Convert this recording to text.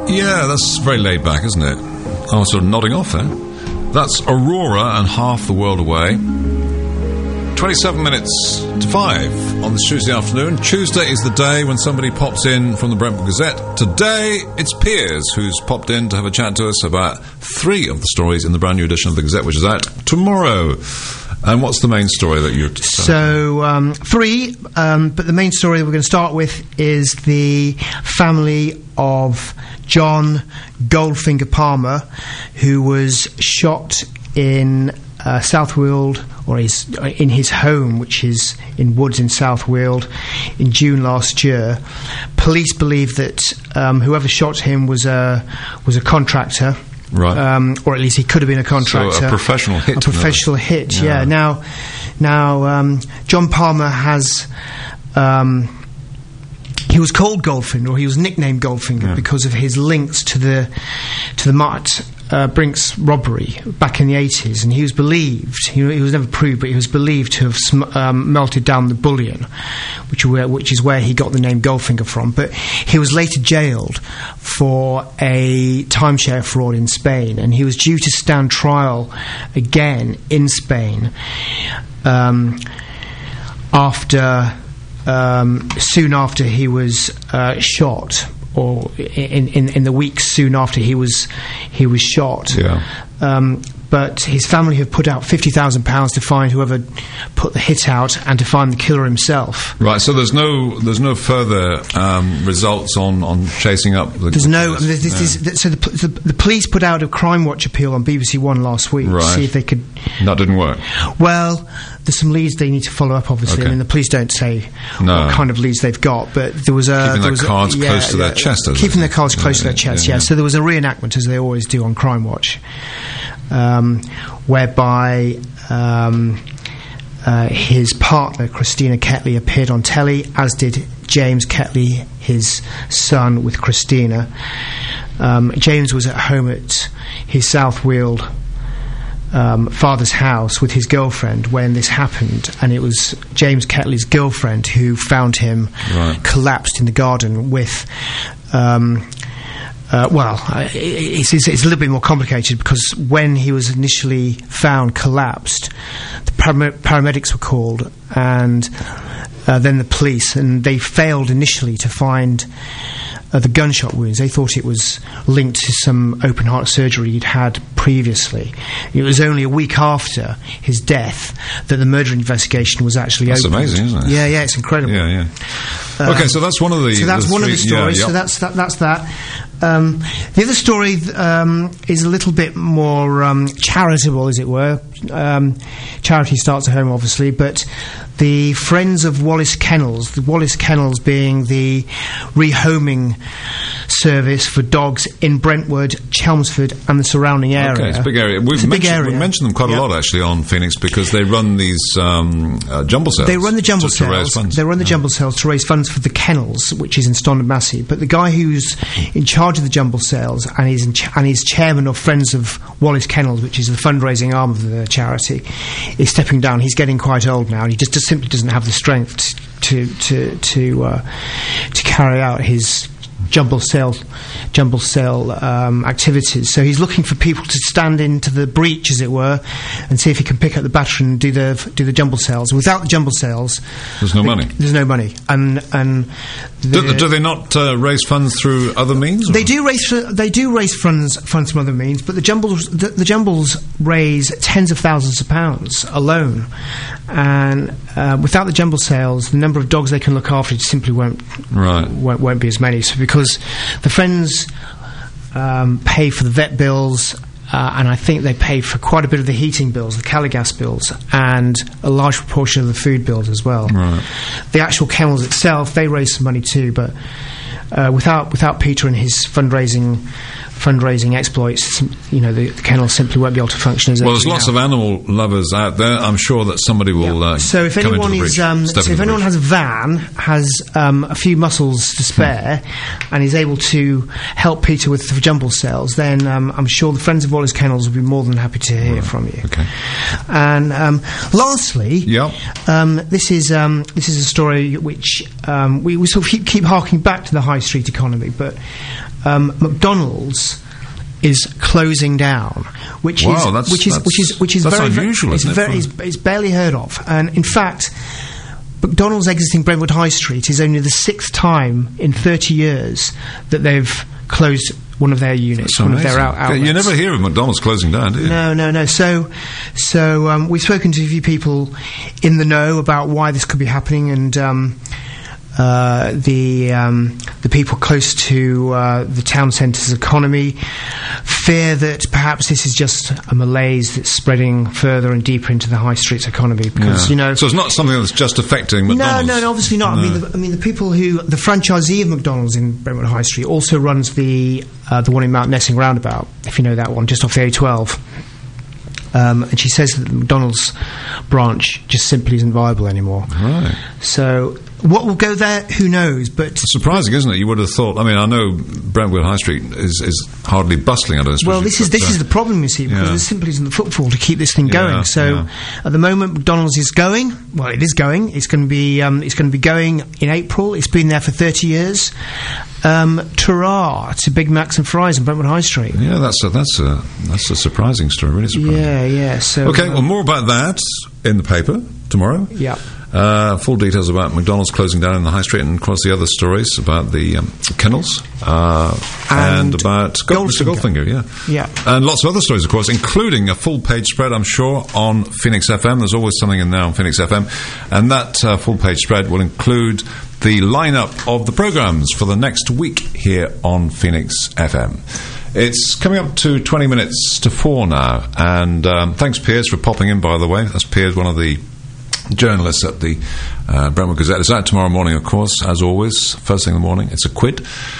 Yeah, that's very laid back, isn't it? I was sort of nodding off there. That's Aurora and Half the World Away. 27 minutes to 5 on this Tuesday afternoon. Tuesday is the day when somebody pops in from the Brentford Gazette. Today, it's Piers who's popped in to have a chat to us about 3 of the stories in the brand new edition of the Gazette, which is out tomorrow. And what's the main story that you're... 3, but the main story that we're going to start with is the family of John Goldfinger Palmer, who was shot in South Weald, or in his home, which is in Woods in South Weald, in June last year. Police believe that whoever shot him was a contractor. Right. Or at least he could have been a contractor. So a professional hit. A professional hit, yeah. Now, John Palmer has... he was called Goldfinger, or he was nicknamed Goldfinger, because of his links to the Mart Brinks robbery back in the 80s, and he was believed, he was never proved, but he was believed to have melted down the bullion, which is where he got the name Goldfinger from. But he was later jailed for a timeshare fraud in Spain, and he was due to stand trial again in Spain soon after he was shot, or in the weeks soon after he was shot. Yeah. But his family have put out £50,000 to find whoever put the hit out and to find the killer himself. Right. So there's no further results on chasing up the. There's no. So the police put out a Crime Watch appeal on BBC One last week to see if they could. That didn't work. Well, there's some leads they need to follow up, obviously. Okay. I mean, the police don't say what kind of leads they've got, but there was a... Keeping their cards close to their chest. Keeping their cards close to their chest, yeah. So there was a reenactment, as they always do on Crime Watch, whereby his partner, Christina Ketley, appeared on telly, as did James Ketley, his son, with Christina. James was at home at his South Weald father's house with his girlfriend when this happened, and it was James Ketley's girlfriend who found him collapsed in the garden with it's a little bit more complicated, because when he was initially found collapsed, the paramedics were called, and then the police, and they failed initially to find the gunshot wounds. They thought it was linked to some open heart surgery he'd had previously. It was only a week after his death that the murder investigation was actually opened. That's amazing, isn't it? Yeah, it's incredible. Yeah. Okay, so that's one of the... So that's one of the stories. Yeah, so that's that. The other story is a little bit more charitable, as it were. Charity starts at home, obviously, but the Friends of Wallace Kennels, the Wallace Kennels being the rehoming service for dogs in Brentwood, Chelmsford and the surrounding area. Okay, it's a big area. We've mentioned them quite a lot, actually, on Phoenix, because they run these jumble sales. They run the jumble sales. To raise funds. They run the jumble sales to raise funds for the kennels, which is in Stondon Massey. But the guy who's in charge of the jumble sales and is chairman of Friends of Wallace Kennels, which is the fundraising arm of the charity, is stepping down. He's getting quite old now, and he just simply doesn't have the strength to carry out his jumble sale activities. So he's looking for people to stand into the breach, as it were, and see if he can pick up the baton and do the jumble sales. Without the jumble sales, there's no money. There's no money, and do they not raise funds through other means? They do raise funds from other means, but the jumbles raise tens of thousands of pounds alone, and without the jumble sales, the number of dogs they can look after simply won't be as many. So because the Friends pay for the vet bills, and I think they pay for quite a bit of the heating bills, the Caligas bills, and a large proportion of the food bills as well. Right. The actual kennels itself, they raise some money too, but without Peter and his fundraising exploits, the kennel simply won't be able to function as well. There's lots of animal lovers out there. I'm sure that somebody will. So if anyone has a van, has a few muscles to spare, and is able to help Peter with the jumble sales, then I'm sure the Friends of Wallace Kennels will be more than happy to hear from you. Okay. And lastly, this is a story which we sort of keep harking back to the high street economy, but McDonald's is closing down, which is very unusual. It's barely heard of, and in fact, McDonald's exiting Brentwood High Street is only the 6th time in 30 years that they've closed one of their units, one of their outlets. You never hear of McDonald's closing down, do you? No. So we've spoken to a few people in the know about why this could be happening, and the people close to the town centre's economy fear that perhaps this is just a malaise that's spreading further and deeper into the high street's economy, because so it's not something that's just affecting McDonald's. No, obviously not. No. I mean the people the franchisee of McDonald's in Brentwood High Street also runs the one in Mount Nessing roundabout, if you know that one, just off the A12. And she says that the McDonald's branch just simply isn't viable anymore. Right. So what will go there, who knows? But it's surprising, isn't it? You would have thought. I mean, I know Brentwood High Street is hardly bustling. Well, this is the problem, you see, because there simply isn't the footfall to keep this thing going. So at the moment, McDonald's is going. Well, it is going. It's going to be going in April. It's been there for 30 years. Ta-ra to Big Macs and fries in Brentwood High Street. Yeah, that's a surprising story. Really surprising. Yeah. So okay, well, more about that in the paper tomorrow. Yeah. Full details about McDonald's closing down in the high street, and of course the other stories about the kennels and about Mr. Goldfinger. Yeah. And lots of other stories, of course, including a full page spread, I'm sure, on Phoenix FM. There's always something in there on Phoenix FM, and that full page spread will include the lineup of the programmes for the next week here on Phoenix FM. It's coming up to 20 minutes to 4 now, and thanks, Piers, for popping in, by the way. That's Piers, one of the journalists at the Brentwood Gazette. It's out tomorrow morning, of course, as always, first thing in the morning. It's a quid.